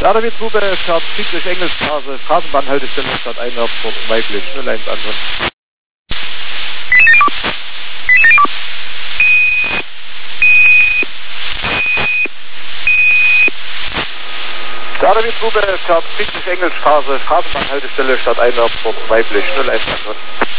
Starterwirt Bube fährt Friedrich Engelsstraße, Straßenbahnhaltestelle statt einwärts Fort Weiblich 01 Anton. Starterwirt Bube fährt Friedrich Engelsstraße, Straßenbahnhaltestelle statt einwärts Fort Weiblich 01 Anton.